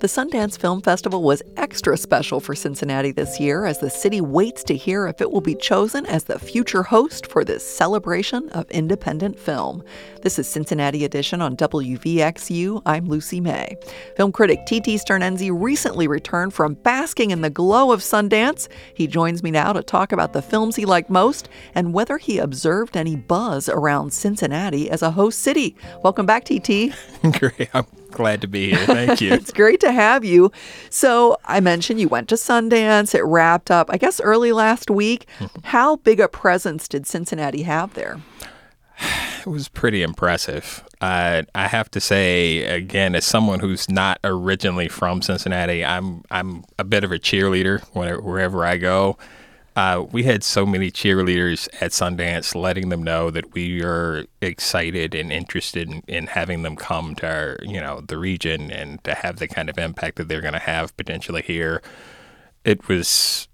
The Sundance Film Festival was extra special for Cincinnati this year as the city waits to hear if it will be chosen as the future host for this celebration of independent film. This is Cincinnati Edition on WVXU. I'm Lucy May. Film critic T.T. Sternenzi recently returned from basking in the glow of Sundance. He joins me now to talk about the films he liked most and whether he observed any buzz around Cincinnati as a host city. Welcome back, T.T. Great. I'm glad to be here. Thank you. It's great to have you. So I mentioned you went to Sundance. It wrapped up, I guess, early last week. How big a presence did Cincinnati have there? It was pretty impressive. I have to say, again, as someone who's not originally from Cincinnati, I'm a bit of a cheerleader wherever I go. We had so many cheerleaders at Sundance, letting them know that we are excited and interested in having them come to our, the region and to have the kind of impact that they're going to have potentially here. There was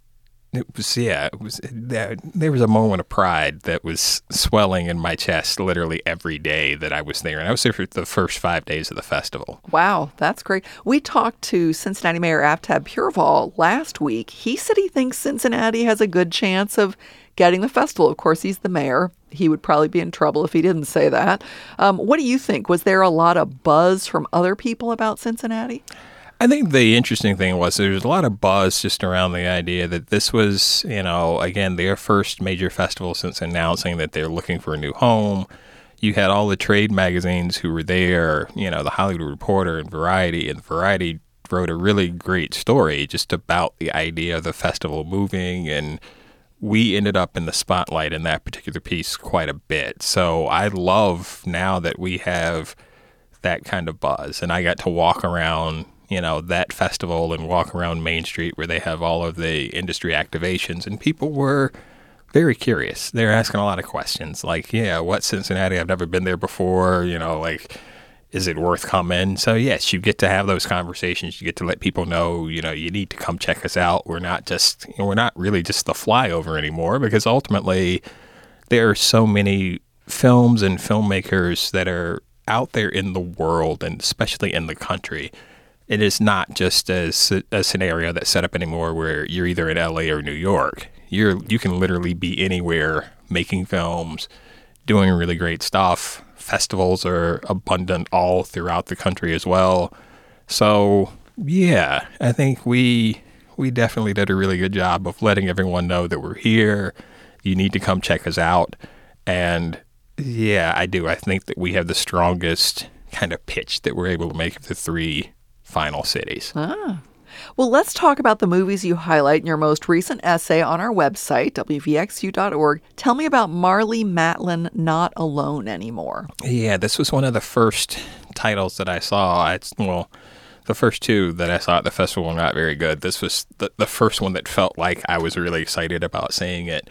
a moment of pride that was swelling in my chest literally every day that I was there. And I was there for the first 5 days of the festival. Wow, that's great. We talked to Cincinnati Mayor Aftab Pureval last week. He said he thinks Cincinnati has a good chance of getting the festival. Of course, he's the mayor. He would probably be in trouble if he didn't say that. What do you think? Was there a lot of buzz from other people about Cincinnati? I think the interesting thing was there was a lot of buzz just around the idea that this was, again, their first major festival since announcing that they're looking for a new home. You had all the trade magazines who were there, the Hollywood Reporter and Variety wrote a really great story just about the idea of the festival moving, and we ended up in the spotlight in that particular piece quite a bit. So I love now that we have that kind of buzz, and I got to walk around that festival and walk around Main Street where they have all of the industry activations, and people were very curious. They're asking a lot of questions like, what's Cincinnati? I've never been there before, is it worth coming? So yes, you get to have those conversations. You get to let people know, you need to come check us out. We're not really just the flyover anymore, because ultimately there are so many films and filmmakers that are out there in the world, and especially in the country. It is not just a scenario that's set up anymore where you're either in LA or New York. You can literally be anywhere making films, doing really great stuff. Festivals are abundant all throughout the country as well. So, yeah, I think we definitely did a really good job of letting everyone know that we're here. You need to come check us out. And, yeah, I do. I think that we have the strongest kind of pitch that we're able to make of the three final cities. Well, let's talk about the movies you highlight in your most recent essay on our website, WVXU.org. Tell me about Marlee Matlin, Not Alone Anymore. Yeah, this was one of the first titles that I saw. The first two that I saw at the festival were not very good. This was the first one that felt like I was really excited about seeing it.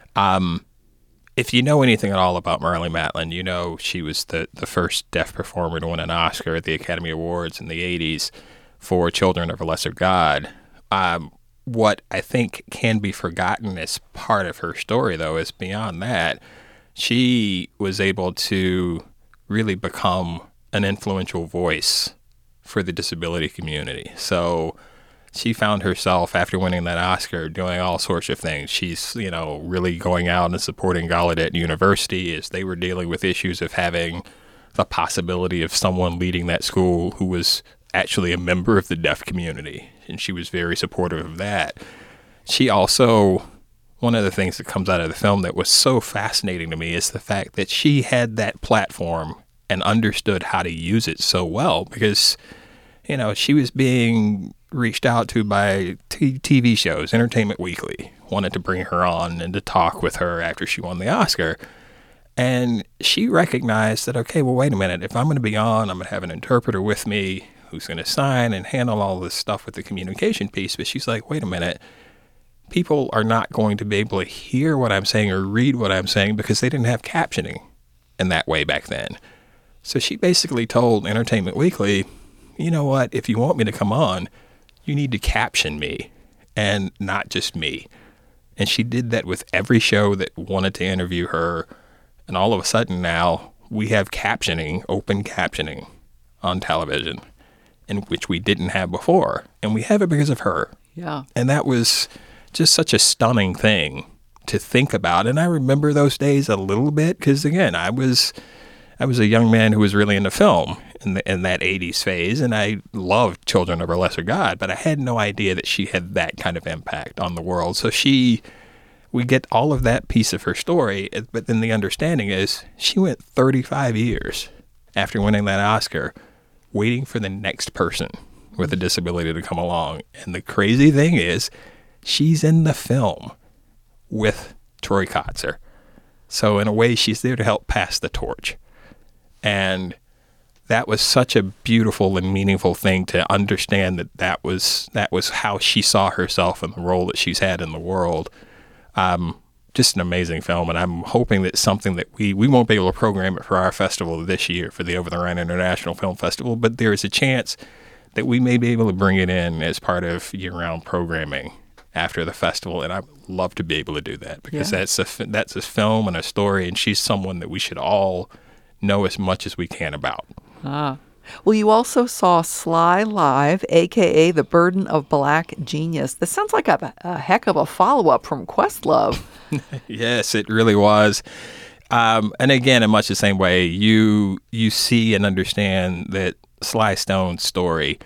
If you know anything at all about Marlee Matlin, she was the first deaf performer to win an Oscar at the Academy Awards in the 80s for Children of a Lesser God. What I think can be forgotten as part of her story, though, is beyond that, she was able to really become an influential voice for the disability community. So she found herself, after winning that Oscar, doing all sorts of things. She's, really going out and supporting Gallaudet University as they were dealing with issues of having the possibility of someone leading that school who was actually a member of the deaf community. And she was very supportive of that. She also, one of the things that comes out of the film that was so fascinating to me is the fact that she had that platform and understood how to use it so well, because, she was being reached out to by TV shows. Entertainment Weekly wanted to bring her on and to talk with her after she won the Oscar. And she recognized that, okay, well, wait a minute. If I'm going to be on, I'm going to have an interpreter with me who's going to sign and handle all this stuff with the communication piece. But she's like, wait a minute. People are not going to be able to hear what I'm saying or read what I'm saying because they didn't have captioning in that way back then. So she basically told Entertainment Weekly, you know what, if you want me to come on, you need to caption me and not just me. And she did that with every show that wanted to interview her. And all of a sudden now we have captioning, open captioning on television. in which we didn't have before. And we have it because of her. Yeah. And that was just such a stunning thing to think about. And I remember those days a little bit because, again, I was a young man who was really into film in that 80s phase, and I loved Children of a Lesser God, but I had no idea that she had that kind of impact on the world. So we get all of that piece of her story, but then the understanding is she went 35 years after winning that Oscar waiting for the next person with a disability to come along. And the crazy thing is she's in the film with Troy Kotsur. So in a way, she's there to help pass the torch. And that was such a beautiful and meaningful thing to understand that was how she saw herself and the role that she's had in the world. Just an amazing film, and I'm hoping that something that we won't be able to program it for our festival this year, for the Over the Rhine International Film Festival, but there is a chance that we may be able to bring it in as part of year-round programming after the festival, and I would love to be able to do that because that's a film and a story, and she's someone that we should all know as much as we can about. Well, you also saw Sly live, a.k.a. The Burden of Black Genius. This sounds like a heck of a follow-up from Questlove. Yes, it really was. And again, in much the same way, you see and understand that Sly Stone's story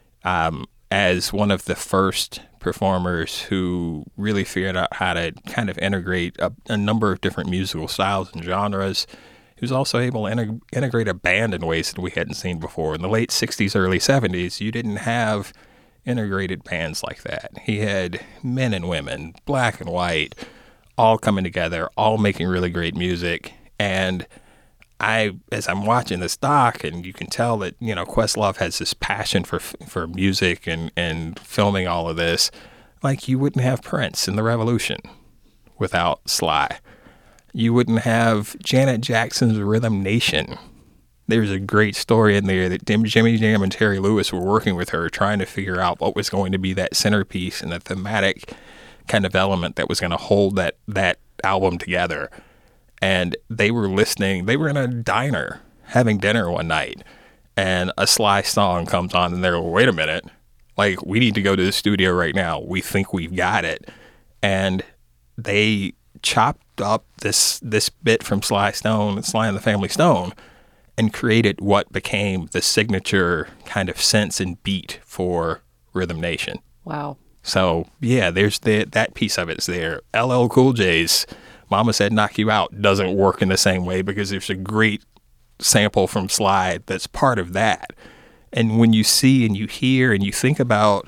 as one of the first performers who really figured out how to kind of integrate a number of different musical styles and genres. He was also able to integrate a band in ways that we hadn't seen before. In the late 60s, early 70s, you didn't have integrated bands like that. He had men and women, black and white, all coming together, all making really great music. And as I'm watching this doc, and you can tell that, Questlove has this passion for music and filming all of this, like you wouldn't have Prince in the Revolution without Sly. You wouldn't have Janet Jackson's Rhythm Nation. There's a great story in there that Jimmy Jam and Terry Lewis were working with her trying to figure out what was going to be that centerpiece and the thematic kind of element that was going to hold that album together. And they were listening. They were in a diner having dinner one night, and a Sly song comes on, and they're like, wait a minute. Like, we need to go to the studio right now. We think we've got it. And they chopped up this bit from Sly and the Family Stone, and created what became the signature kind of sense and beat for Rhythm Nation. Wow. So, yeah, there's that piece of it's there. LL Cool J's Mama Said Knock You Out doesn't work in the same way because there's a great sample from Sly that's part of that. And when you see and you hear and you think about,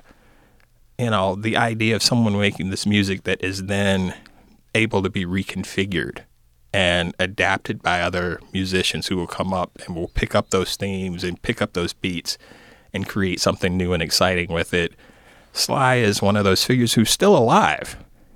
the idea of someone making this music that is then able to be reconfigured and adapted by other musicians who will come up and will pick up those themes and pick up those beats and create something new and exciting with it. Sly is one of those figures who's still alive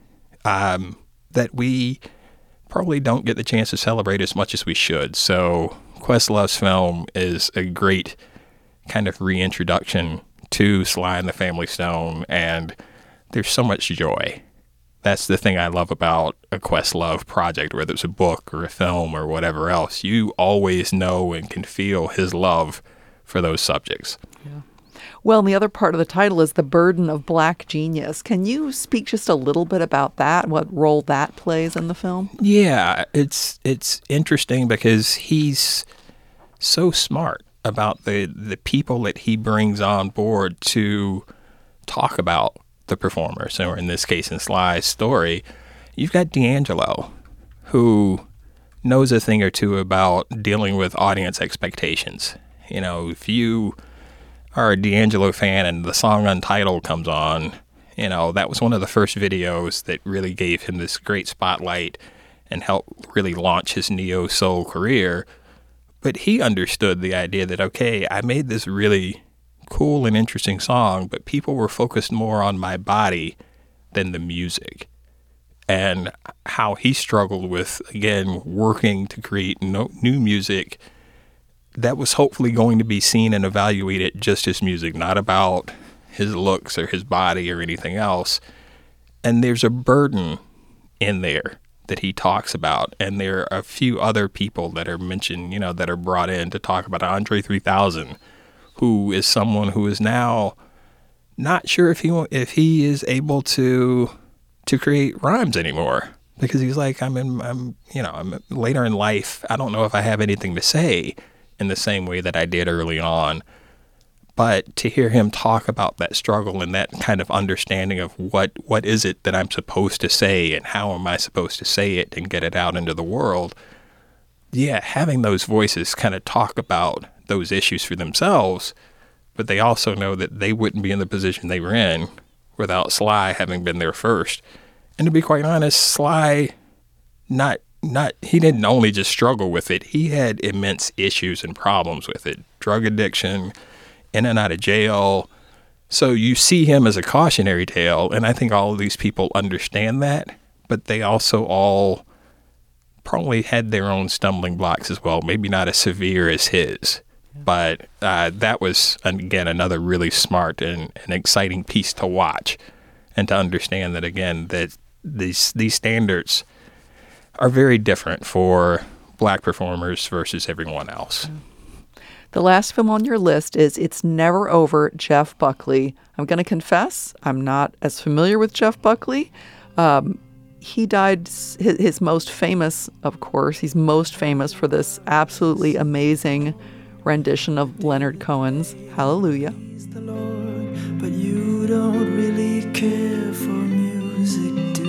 that we probably don't get the chance to celebrate as much as we should. So Questlove's film is a great kind of reintroduction to Sly and the Family Stone, and there's so much joy. That's the thing I love about a Questlove project, whether it's a book or a film or whatever else. You always know and can feel his love for those subjects. Yeah. Well, and the other part of the title is The Burden of Black Genius. Can you speak just a little bit about that, what role that plays in the film? Yeah, it's interesting because he's so smart about the people that he brings on board to talk about the performers, or in this case, in Sly's story, you've got D'Angelo, who knows a thing or two about dealing with audience expectations. If you are a D'Angelo fan and the song Untitled comes on, that was one of the first videos that really gave him this great spotlight and helped really launch his neo-soul career. But he understood the idea that, okay, I made this really cool and interesting song, but people were focused more on my body than the music. And how he struggled with, again, working to create new music that was hopefully going to be seen and evaluated just as music, not about his looks or his body or anything else. And there's a burden in there that he talks about. And there are a few other people that are mentioned, that are brought in to talk about. Andre 3000 who is someone who is now not sure if he is able to create rhymes anymore, because he's like, I'm later in life. I don't know if I have anything to say in the same way that I did early on. But to hear him talk about that struggle and that kind of understanding of what is it that I'm supposed to say and how am I supposed to say it and get it out into the world, yeah, having those voices kind of talk about those issues for themselves, but they also know that they wouldn't be in the position they were in without Sly having been there first. And to be quite honest, Sly, he didn't only just struggle with it, he had immense issues and problems with it. Drug addiction, in and out of jail. So you see him as a cautionary tale, and I think all of these people understand that, but they also all probably had their own stumbling blocks as well, maybe not as severe as his. But that was, again, another really smart and exciting piece to watch, and to understand that, again, that these standards are very different for black performers versus everyone else. The last film on your list is It's Never Over, Jeff Buckley. I'm going to confess, I'm not as familiar with Jeff Buckley. He died, his most famous, of course, he's most famous for this absolutely amazing rendition of Leonard Cohen's Hallelujah. The Lord, but you don't really care for music, do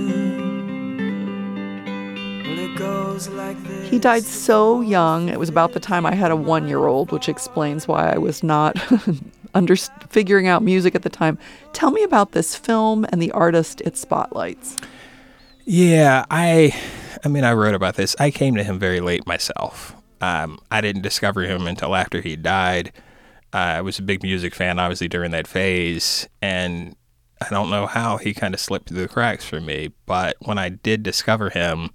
you? Well, it goes like this. He died so young. It was about the time I had a 1-year-old, which explains why I was not figuring out music at the time. Tell me about this film and the artist it spotlights. Yeah, I wrote about this. I came to him very late myself. I didn't discover him until after he died. I was a big music fan, obviously, during that phase, and I don't know how he kind of slipped through the cracks for me. But when I did discover him,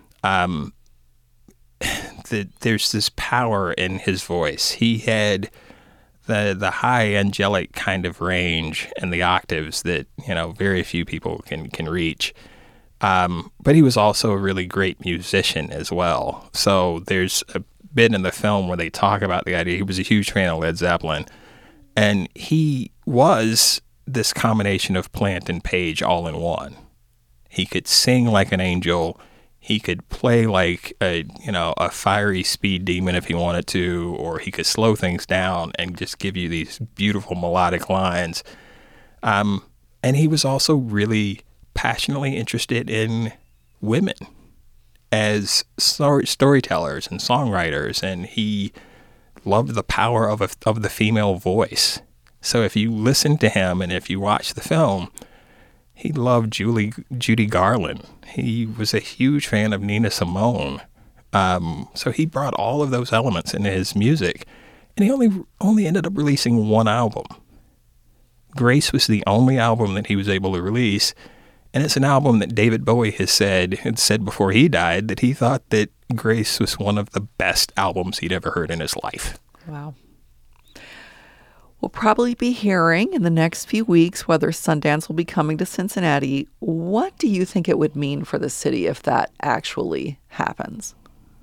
there's this power in his voice. He had the high angelic kind of range and the octaves that, very few people can reach. But he was also a really great musician as well. So there's a bit in the film where they talk about the idea. He was a huge fan of Led Zeppelin, and he was this combination of Plant and Page all in one. He could sing like an angel. He could play like a fiery speed demon if he wanted to, or he could slow things down and just give you these beautiful melodic lines. And he was also really passionately interested in women as storytellers and songwriters, and he loved the power of the female voice. So if you listen to him and if you watch the film, he loved Judy Garland. He was a huge fan of Nina Simone. So he brought all of those elements into his music, and he only ended up releasing one album. Grace was the only album that he was able to release. And it's an album that David Bowie had said before he died that he thought that Grace was one of the best albums he'd ever heard in his life. Wow. We'll probably be hearing in the next few weeks whether Sundance will be coming to Cincinnati. What do you think it would mean for the city if that actually happens?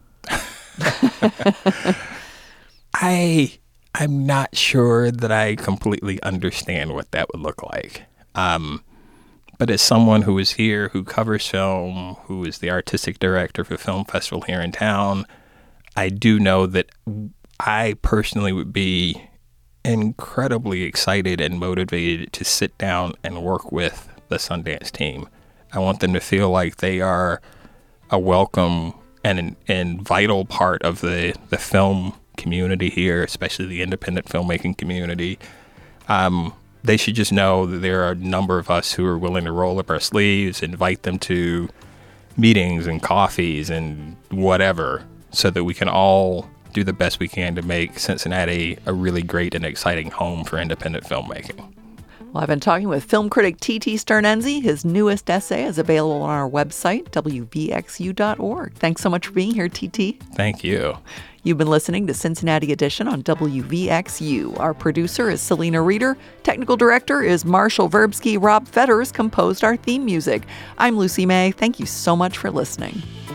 I'm not sure that I completely understand what that would look like. But as someone who is here, who covers film, who is the artistic director for a film festival here in town, I do know that I personally would be incredibly excited and motivated to sit down and work with the Sundance team. I want them to feel like they are a welcome and vital part of the film community here, especially the independent filmmaking community. They should just know that there are a number of us who are willing to roll up our sleeves, invite them to meetings and coffees and whatever, so that we can all do the best we can to make Cincinnati a really great and exciting home for independent filmmaking. Well, I've been talking with film critic T.T. Sternenzi. His newest essay is available on our website, wvxu.org. Thanks so much for being here, T.T. Thank you. You've been listening to Cincinnati Edition on WVXU. Our producer is Selena Reeder. Technical director is Marshall Verbsky. Rob Fetters composed our theme music. I'm Lucy May. Thank you so much for listening.